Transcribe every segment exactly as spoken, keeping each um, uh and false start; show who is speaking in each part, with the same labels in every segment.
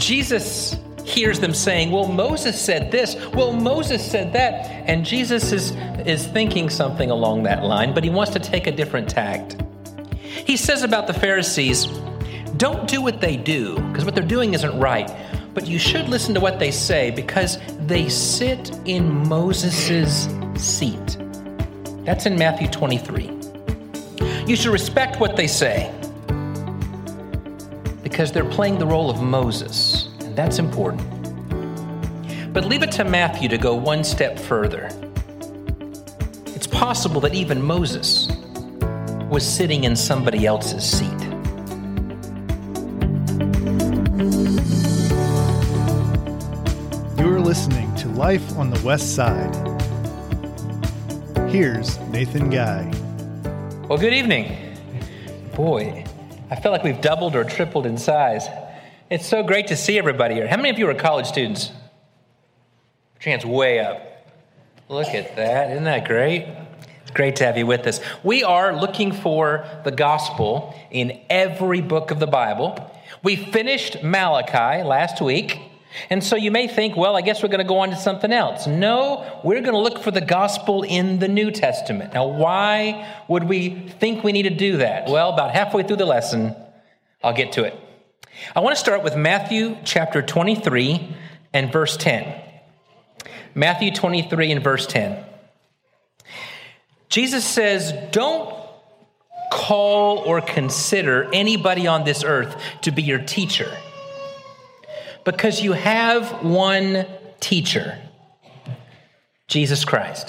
Speaker 1: Jesus hears them saying, well, Moses said this, well, Moses said that. And Jesus is, is thinking something along that line, but he wants to take a different tact. He says about the Pharisees, don't do what they do, because what they're doing isn't right. But you should listen to what they say, because they sit in Moses' seat. That's in Matthew twenty-three. You should respect what they say, because they're playing the role of Moses, and that's important. But leave it to Matthew to go one step further. It's possible that even Moses was sitting in somebody else's seat.
Speaker 2: You're listening to Life on the West Side. Here's Nathan Guy.
Speaker 1: Well, good evening. Boy, I feel like we've doubled or tripled in size. It's so great to see everybody here. How many of you are college students? Your hand's way up. Look at that. Isn't that great? It's great to have you with us. We are looking for the gospel in every book of the Bible. We finished Malachi last week. And so you may think, well, I guess we're going to go on to something else. No, we're going to look for the gospel in the New Testament. Now, why would we think we need to do that? Well, about halfway through the lesson, I'll get to it. I want to start with Matthew chapter twenty-three and verse ten. Matthew twenty-three and verse ten. Jesus says, don't call or consider anybody on this earth to be your teacher, because you have one teacher, Jesus Christ.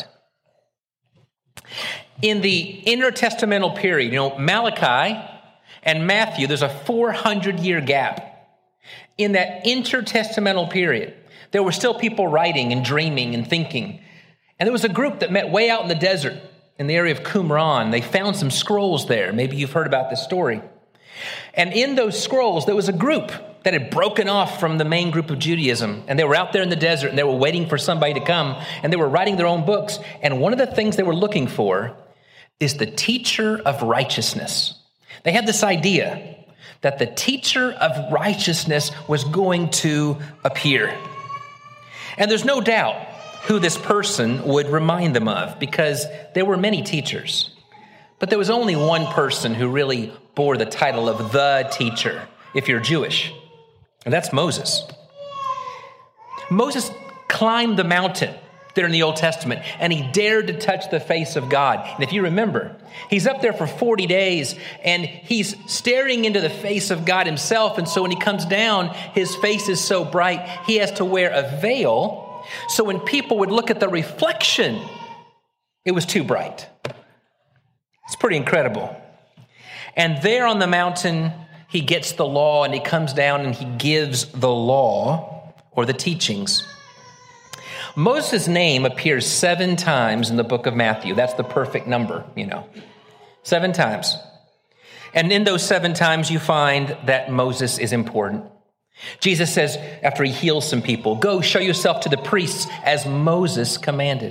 Speaker 1: In the intertestamental period, you know, Malachi and Matthew, there's a four hundred year gap. In that intertestamental period, there were still people writing and dreaming and thinking. And there was a group that met way out in the desert in the area of Qumran. They found some scrolls there. Maybe you've heard about this story. And in those scrolls, there was a group that had broken off from the main group of Judaism. And they were out there in the desert, and they were waiting for somebody to come. And they were writing their own books. And one of the things they were looking for is the teacher of righteousness. They had this idea that the teacher of righteousness was going to appear. And there's no doubt who this person would remind them of, because there were many teachers. But there was only one person who really bore the title of the teacher, if you're Jewish. And that's Moses. Moses climbed the mountain there in the Old Testament, and he dared to touch the face of God. And if you remember, he's up there for forty days, and he's staring into the face of God himself. And so when he comes down, his face is so bright, he has to wear a veil. So when people would look at the reflection, it was too bright. It's pretty incredible. And there on the mountain, he gets the law, and he comes down and he gives the law, or the teachings. Moses' name appears seven times in the book of Matthew. That's the perfect number, you know. Seven times. And in those seven times, you find that Moses is important. Jesus says, after he heals some people, go show yourself to the priests as Moses commanded.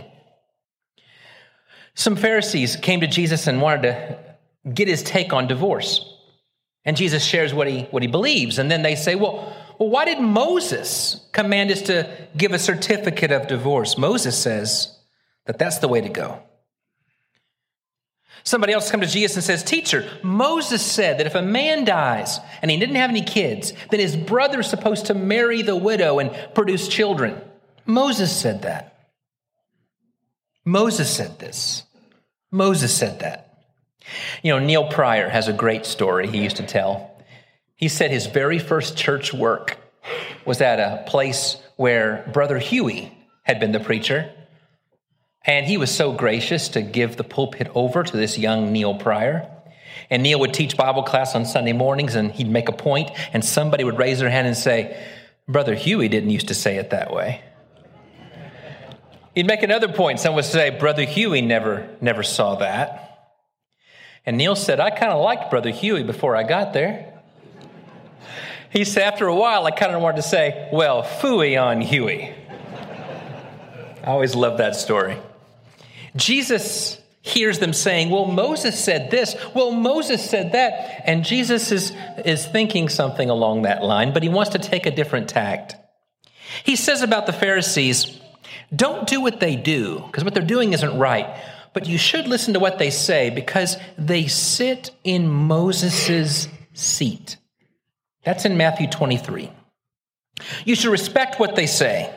Speaker 1: Some Pharisees came to Jesus and wanted to get his take on divorce. And Jesus shares what he, what he believes. And then they say, well, well, why did Moses command us to give a certificate of divorce? Moses says that that's the way to go. Somebody else comes to Jesus and says, teacher, Moses said that if a man dies and he didn't have any kids, then his brother is supposed to marry the widow and produce children. Moses said that. Moses said this. Moses said that. You know, Neil Pryor has a great story he used to tell. He said his very first church work was at a place where Brother Huey had been the preacher. And he was so gracious to give the pulpit over to this young Neil Pryor. And Neil would teach Bible class on Sunday mornings, and he'd make a point, and somebody would raise their hand and say, Brother Huey didn't used to say it that way. He'd make another point. Someone would say, Brother Huey never, never saw that. And Neil said, I kind of liked Brother Huey before I got there. He said, after a while, I kind of wanted to say, well, phooey on Huey. I always loved that story. Jesus hears them saying, well, Moses said this, well, Moses said that. And Jesus is, is thinking something along that line, but he wants to take a different tact. He says about the Pharisees, don't do what they do, because what they're doing isn't right. But you should listen to what they say, because they sit in Moses' seat. That's in Matthew twenty-three. You should respect what they say,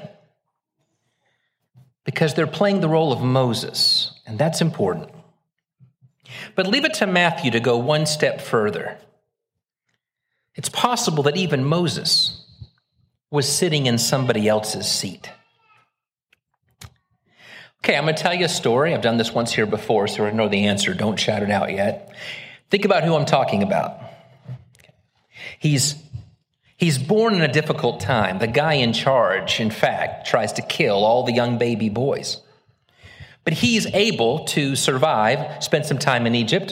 Speaker 1: because they're playing the role of Moses, and that's important. But leave it to Matthew to go one step further. It's possible that even Moses was sitting in somebody else's seat. Okay, I'm going to tell you a story. I've done this once here before, so I know the answer. Don't shout it out yet. Think about who I'm talking about. He's, he's born in a difficult time. The guy in charge, in fact, tries to kill all the young baby boys. But he's able to survive, spend some time in Egypt.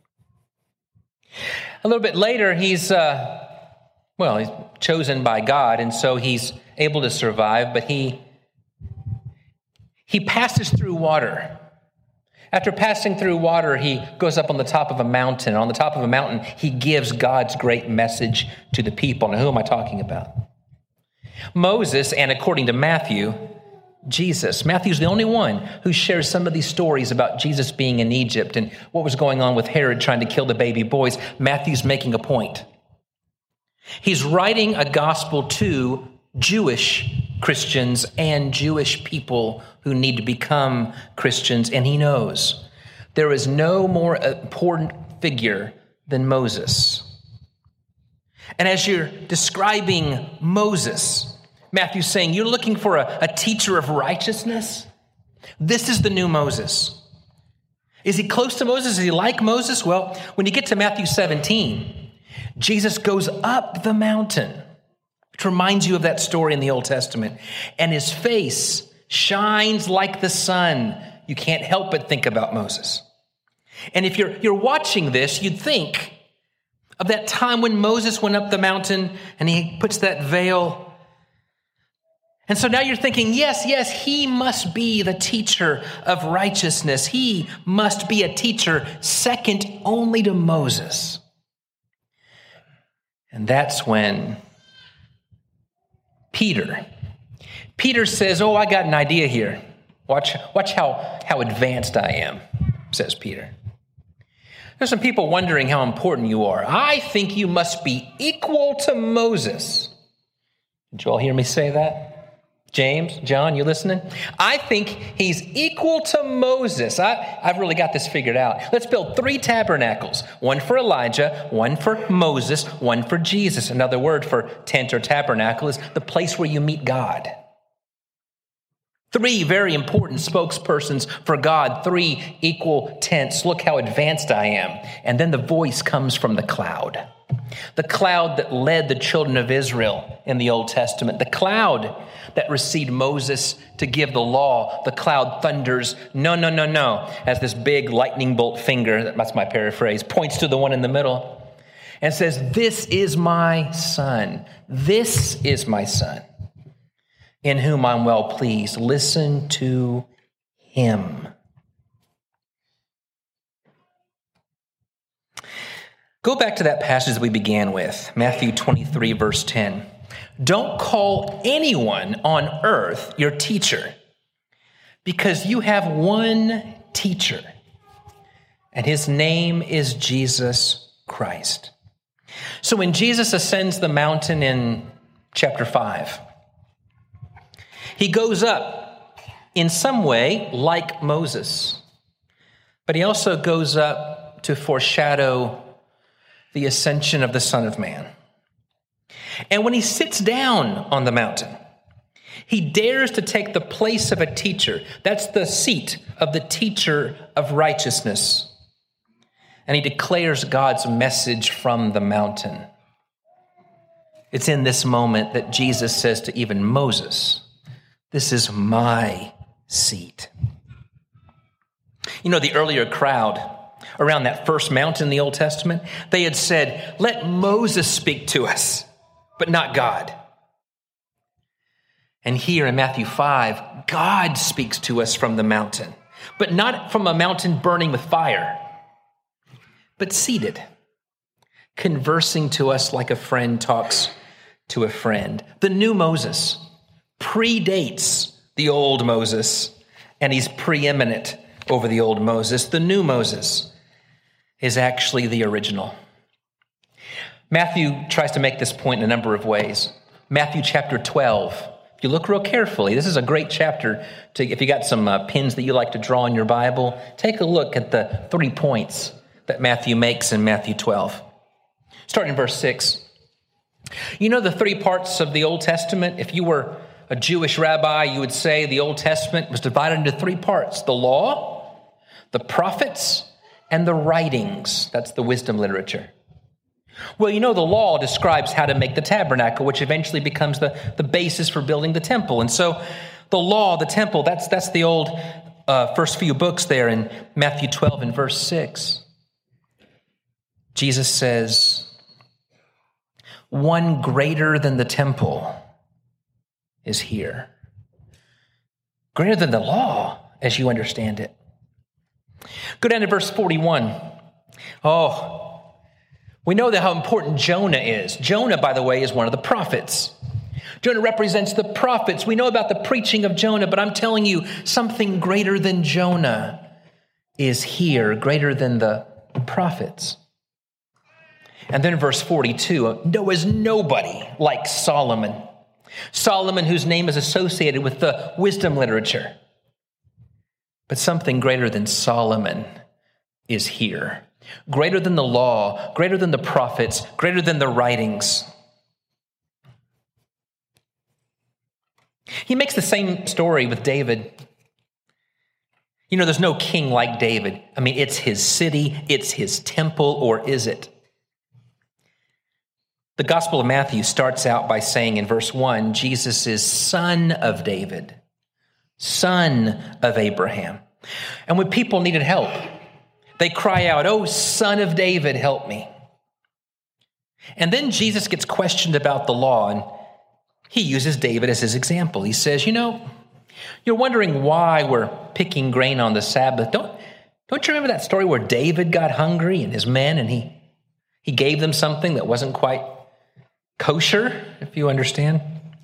Speaker 1: A little bit later, he's, uh, well, he's chosen by God, and so he's able to survive, but he He passes through water. After passing through water, he goes up on the top of a mountain. On the top of a mountain, he gives God's great message to the people. Now, who am I talking about? Moses, and according to Matthew, Jesus. Matthew's the only one who shares some of these stories about Jesus being in Egypt and what was going on with Herod trying to kill the baby boys. Matthew's making a point. He's writing a gospel to Jewish Christians and Jewish people who need to become Christians, and he knows there is no more important figure than Moses. And as you're describing Moses, Matthew's saying, you're looking for a, a teacher of righteousness? This is the new Moses. Is he close to Moses? Is he like Moses? Well, when you get to Matthew seventeen, Jesus goes up the mountain, which reminds you of that story in the Old Testament. And his face shines like the sun. You can't help but think about Moses. And if you're, you're watching this, you'd think of that time when Moses went up the mountain and he puts that veil. And so now you're thinking, yes, yes, he must be the teacher of righteousness. He must be a teacher second only to Moses. And that's when Peter. Peter says, oh, I got an idea here. Watch, watch how, how advanced I am, says Peter. There's some people wondering how important you are. I think you must be equal to Moses. Did you all hear me say that? James, John, you listening? I think he's equal to Moses. I, I've really got this figured out. Let's build three tabernacles, one for Elijah, one for Moses, one for Jesus. Another word for tent or tabernacle is the place where you meet God. Three very important spokespersons for God, three equal tents. Look how advanced I am. And then the voice comes from the cloud. The cloud that led the children of Israel in the Old Testament. The cloud that received Moses to give the law. The cloud thunders, no, no, no, no, as this big lightning bolt finger, that's my paraphrase, points to the one in the middle and says, this is my son. This is my son, in whom I'm well pleased. Listen to him. Go back to that passage that we began with, Matthew twenty-three, verse ten. Don't call anyone on earth your teacher, because you have one teacher, and his name is Jesus Christ. So when Jesus ascends the mountain in chapter five, he goes up in some way like Moses, but he also goes up to foreshadow the ascension of the Son of Man. And when he sits down on the mountain, he dares to take the place of a teacher. That's the seat of the teacher of righteousness. And he declares God's message from the mountain. It's in this moment that Jesus says to even Moses, this is my seat. You know, the earlier crowd around that first mountain in the Old Testament, they had said, let Moses speak to us, but not God. And here in Matthew five, God speaks to us from the mountain. but not from a mountain burning with fire, but seated, conversing to us like a friend talks to a friend. The new Moses predates the old Moses, and he's preeminent over the old Moses. The new Moses is actually the original. Matthew tries to make this point in a number of ways. Matthew chapter twelve. If you look real carefully, this is a great chapter. To, if you got some uh, pins that you like to draw in your Bible, take a look at the three points that Matthew makes in Matthew twelve. Starting in verse six. You know the three parts of the Old Testament? If you were a Jewish rabbi, you would say the Old Testament was divided into three parts: the law, the prophets, and the writings. That's the wisdom literature. Well, you know the law describes how to make the tabernacle, which eventually becomes the, the basis for building the temple. And so the law, the temple, that's, that's the old uh, first few books there in Matthew twelve and verse six. Jesus says, one greater than the temple is here. Greater than the law, as you understand it. Go down to verse forty-one. Oh, we know that how important Jonah is. Jonah, by the way, is one of the prophets. Jonah represents the prophets. We know about the preaching of Jonah, but I'm telling you, something greater than Jonah is here, greater than the prophets. And then verse forty-two, there is nobody like Solomon. Solomon, whose name is associated with the wisdom literature. But something greater than Solomon is here. Greater than the law, greater than the prophets, greater than the writings. He makes the same story with David. You know, there's no king like David. I mean, it's his city, it's his temple, or is it? The Gospel of Matthew starts out by saying in verse one, Jesus is son of David, son of Abraham. And when people needed help, they cry out, "Oh, son of David, help me." And then Jesus gets questioned about the law, and he uses David as his example. He says, you know, you're wondering why we're picking grain on the Sabbath. Don't, don't you remember that story where David got hungry and his men, and he, he gave them something that wasn't quite kosher, if you understand?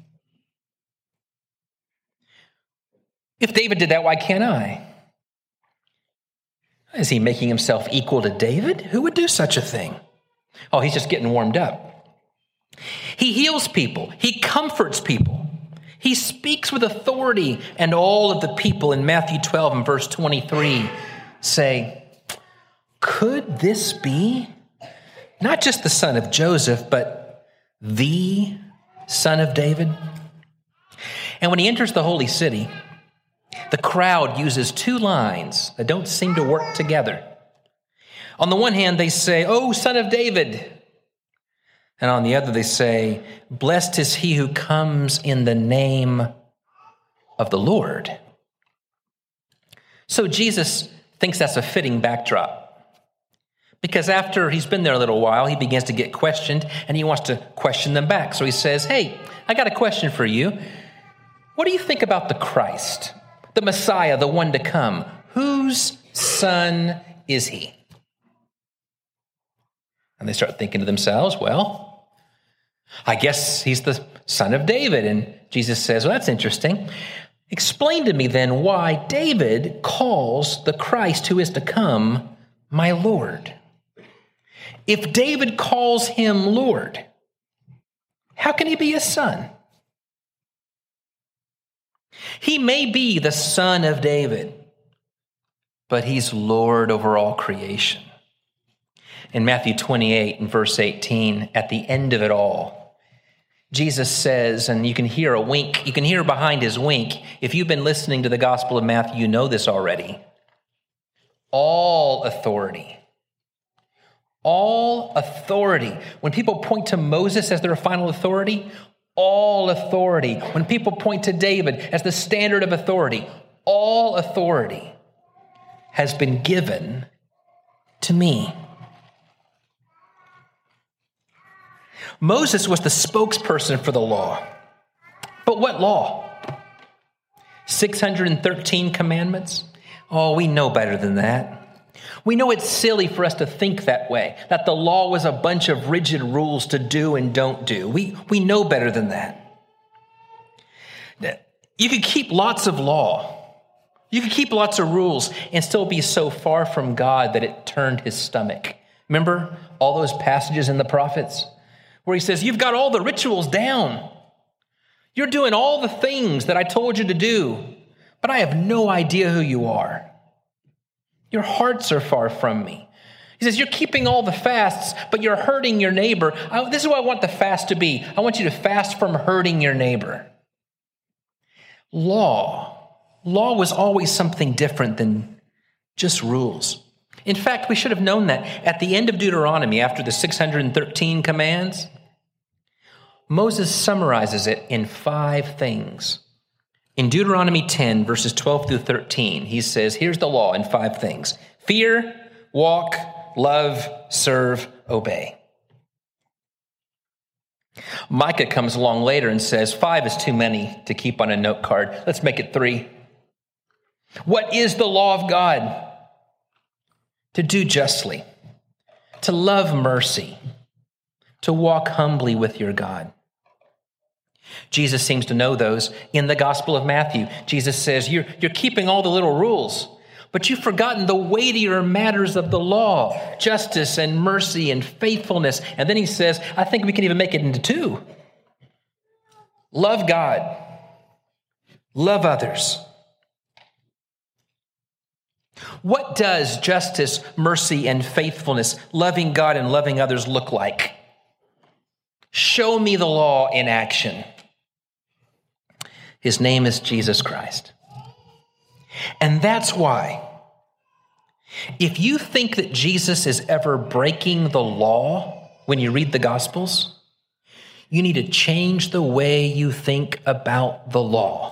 Speaker 1: If David did that, why can't I? Is he making himself equal to David? Who would do such a thing? Oh, he's just getting warmed up. He heals people. He comforts people. He speaks with authority. And all of the people in Matthew twelve and verse twenty-three say, could this be not just the son of Joseph, but the son of David? And when he enters the holy city, the crowd uses two lines that don't seem to work together. On the one hand, they say, "Oh, son of David." And on the other, they say, "Blessed is he who comes in the name of the Lord." So Jesus thinks that's a fitting backdrop, because after he's been there a little while, he begins to get questioned, and he wants to question them back. So he says, "Hey, I got a question for you. What do you think about the Christ, the Messiah, the one to come? Whose son is he?" And they start thinking to themselves, well, I guess he's the son of David. And Jesus says, well, that's interesting. Explain to me then why David calls the Christ who is to come my Lord. If David calls him Lord, how can he be his son? He may be the son of David, but he's Lord over all creation. In Matthew twenty-eight and verse eighteen, at the end of it all, Jesus says, and you can hear a wink, you can hear behind his wink. If you've been listening to the Gospel of Matthew, you know this already. All authority. All authority. When people point to Moses as their final authority, all authority. When people point to David as the standard of authority, all authority has been given to me. Moses was the spokesperson for the law. But what law? six hundred thirteen commandments, Oh, we know better than that. We know it's silly for us to think that way, that the law was a bunch of rigid rules to do and don't do. We, we know better than that. You could keep lots of law. You could keep lots of rules and still be so far from God that it turned his stomach. Remember all those passages in the prophets where he says, you've got all the rituals down. You're doing all the things that I told you to do, but I have no idea who you are. Your hearts are far from me. He says, you're keeping all the fasts, but you're hurting your neighbor. I, this is what I want the fast to be. I want you to fast from hurting your neighbor. Law. Law was always something different than just rules. In fact, we should have known that at the end of Deuteronomy, after the six hundred thirteen commands, Moses summarizes it in five things. In Deuteronomy ten, verses twelve through thirteen, he says, here's the law in five things. Fear, walk, love, serve, obey. Micah comes along later and says, five is too many to keep on a note card. Let's make it three. What is the law of God? To do justly, to love mercy, to walk humbly with your God. Jesus seems to know those. In the Gospel of Matthew, Jesus says, you're, you're keeping all the little rules, but you've forgotten the weightier matters of the law, justice and mercy and faithfulness. And then he says, I think we can even make it into two. Love God, love others. What does justice, mercy, and faithfulness, loving God and loving others look like? Show me the law in action. His name is Jesus Christ. And that's why, if you think that Jesus is ever breaking the law when you read the Gospels, you need to change the way you think about the law.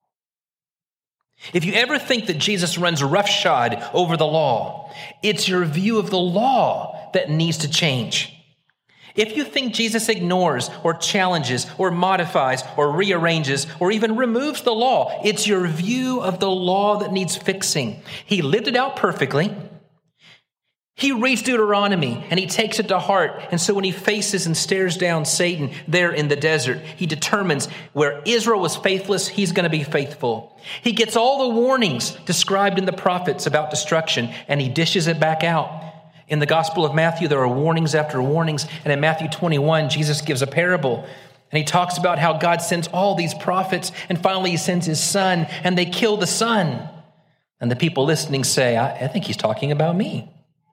Speaker 1: If you ever think that Jesus runs roughshod over the law, it's your view of the law that needs to change. If you think Jesus ignores or challenges or modifies or rearranges or even removes the law, it's your view of the law that needs fixing. He lived it out perfectly. He reads Deuteronomy and he takes it to heart. And so when he faces and stares down Satan there in the desert, he determines where Israel was faithless, he's going to be faithful. He gets all the warnings described in the prophets about destruction and he dishes it back out. In the Gospel of Matthew, there are warnings after warnings. And in Matthew twenty-one, Jesus gives a parable. And he talks about how God sends all these prophets. And finally, he sends his son and they kill the son. And the people listening say, I, I think he's talking about me.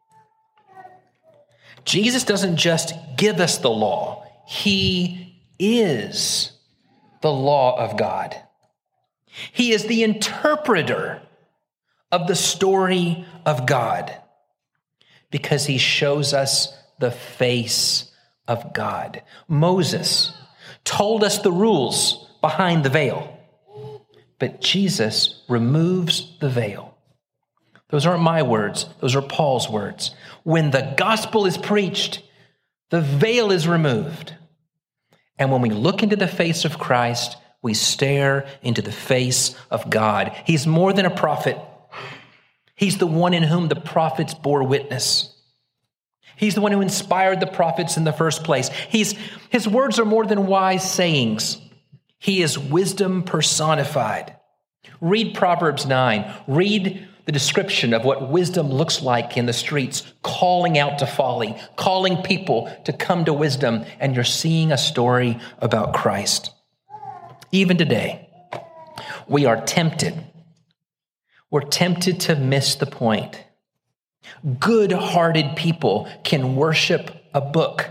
Speaker 1: Jesus doesn't just give us the law. He is the law of God. He is the interpreter of the story of God because he shows us the face of God. Moses told us the rules behind the veil, but Jesus removes the veil. Those aren't my words. Those are Paul's words. When the gospel is preached, the veil is removed. And when we look into the face of Christ, we stare into the face of God. He's more than a prophet. He's the one in whom the prophets bore witness. He's the one who inspired the prophets in the first place. He's, his words are more than wise sayings. He is wisdom personified. Read Proverbs nine. Read the description of what wisdom looks like in the streets, calling out to folly, calling people to come to wisdom, and you're seeing a story about Christ. Even today, we are tempted. We're tempted to miss the point. Good-hearted people can worship a book.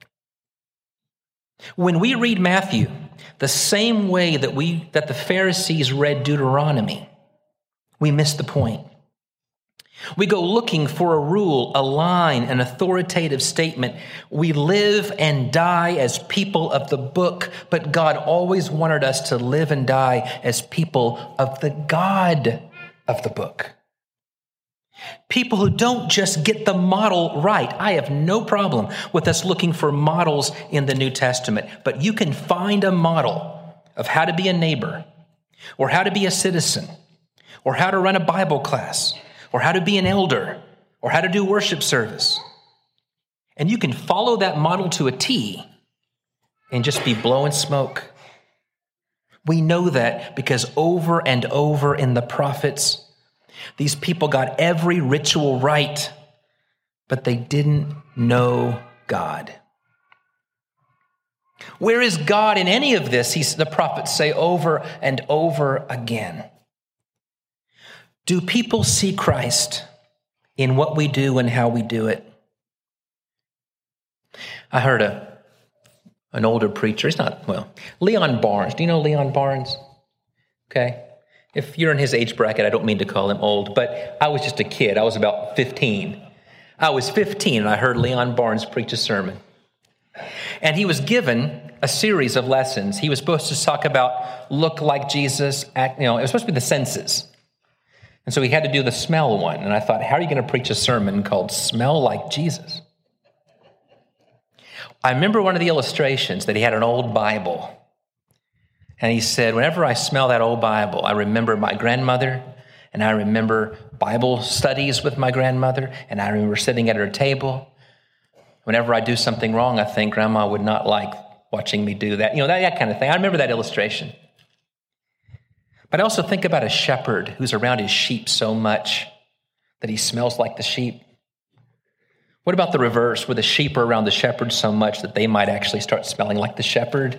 Speaker 1: When we read Matthew, the same way that we that the Pharisees read Deuteronomy, we miss the point. We go looking for a rule, a line, an authoritative statement. We live and die as people of the book, but God always wanted us to live and die as people of the God of the book. People who don't just get the model right. I have no problem with us looking for models in the New Testament, but you can find a model of how to be a neighbor or how to be a citizen or how to run a Bible class, or how to be an elder, or how to do worship service. And you can follow that model to a T and just be blowing smoke. We know that because over and over in the prophets, these people got every ritual right, but they didn't know God. Where is God in any of this? He, the prophets say over and over again. Do people see Christ in what we do and how we do it? I heard a an older preacher. He's not, well, Leon Barnes. Do you know Leon Barnes? Okay. If you're in his age bracket, I don't mean to call him old, but I was just a kid. I was about fifteen. I was fifteen and I heard Leon Barnes preach a sermon. And he was given a series of lessons. He was supposed to talk about look like Jesus, act, you know, it was supposed to be the senses. And so he had to do the smell one. And I thought, how are you going to preach a sermon called Smell Like Jesus? I remember one of the illustrations that he had an old Bible. And he said, whenever I smell that old Bible, I remember my grandmother, and I remember Bible studies with my grandmother, and I remember sitting at her table. Whenever I do something wrong, I think Grandma would not like watching me do that. You know, that, that kind of thing. I remember that illustration. But I also think about a shepherd who's around his sheep so much that he smells like the sheep. What about the reverse, where the sheep are around the shepherd so much that they might actually start smelling like the shepherd?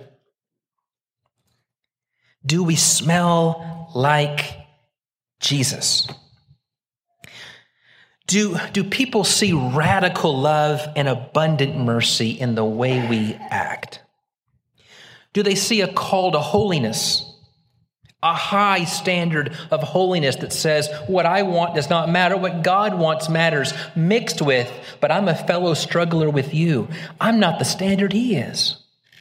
Speaker 1: Do we smell like Jesus? Do, do people see radical love and abundant mercy in the way we act? Do they see a call to holiness? A high standard of holiness that says, what I want does not matter, what God wants matters, mixed with, but I'm a fellow struggler with you. I'm not the standard he is.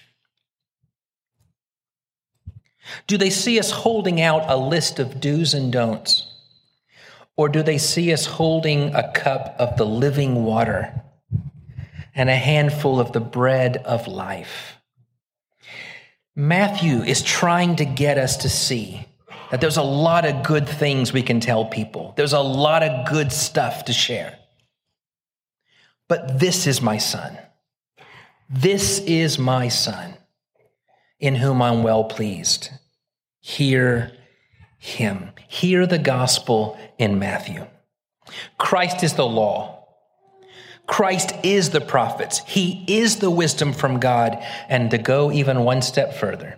Speaker 1: Do they see us holding out a list of do's and don'ts? Or do they see us holding a cup of the living water and a handful of the bread of life? Matthew is trying to get us to see that there's a lot of good things we can tell people. There's a lot of good stuff to share. But this is my son. This is my son in whom I'm well pleased. Hear him. Hear the gospel in Matthew. Christ is the law. Christ is the prophets. He is the wisdom from God. And to go even one step further,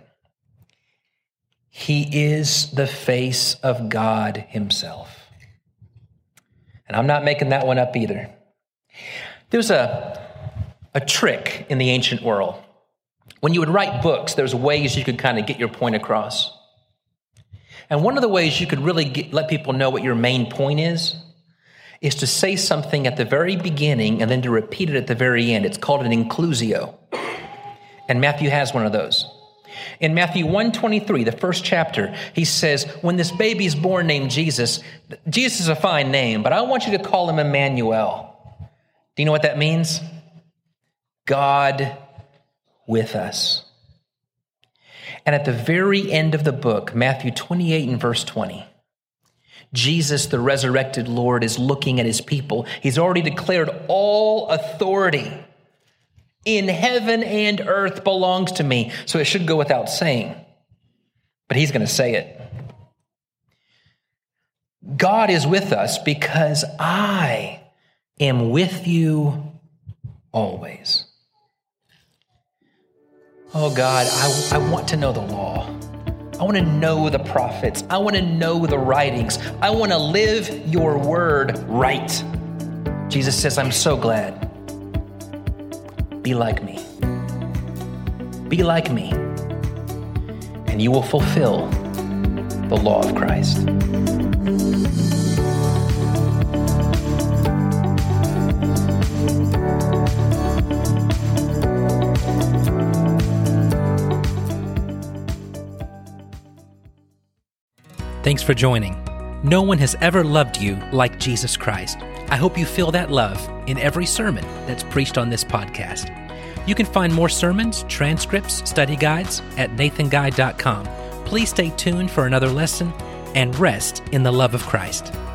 Speaker 1: he is the face of God himself. And I'm not making that one up either. There's a, a trick in the ancient world. When you would write books, there's ways you could kind of get your point across. And one of the ways you could really get, let people know what your main point is, is to say something at the very beginning and then to repeat it at the very end. It's called an inclusio. And Matthew has one of those. In Matthew one twenty-three, the first chapter, he says, when this baby is born named Jesus, Jesus is a fine name, but I want you to call him Emmanuel. Do you know what that means? God with us. And at the very end of the book, Matthew twenty-eight and verse twenty, Jesus, the resurrected Lord, is looking at his people. He's already declared all authority in heaven and earth belongs to me. So it should go without saying, but he's going to say it. God is with us because I am with you always. Oh God, I, I want to know the law. I want to know the prophets. I want to know the writings. I want to live your word right. Jesus says, I'm so glad. Be like me. Be like me. And you will fulfill the law of Christ.
Speaker 3: Thanks for joining. No one has ever loved you like Jesus Christ. I hope you feel that love in every sermon that's preached on this podcast. You can find more sermons, transcripts, study guides at nathan guy dot com. Please stay tuned for another lesson, and rest in the love of Christ.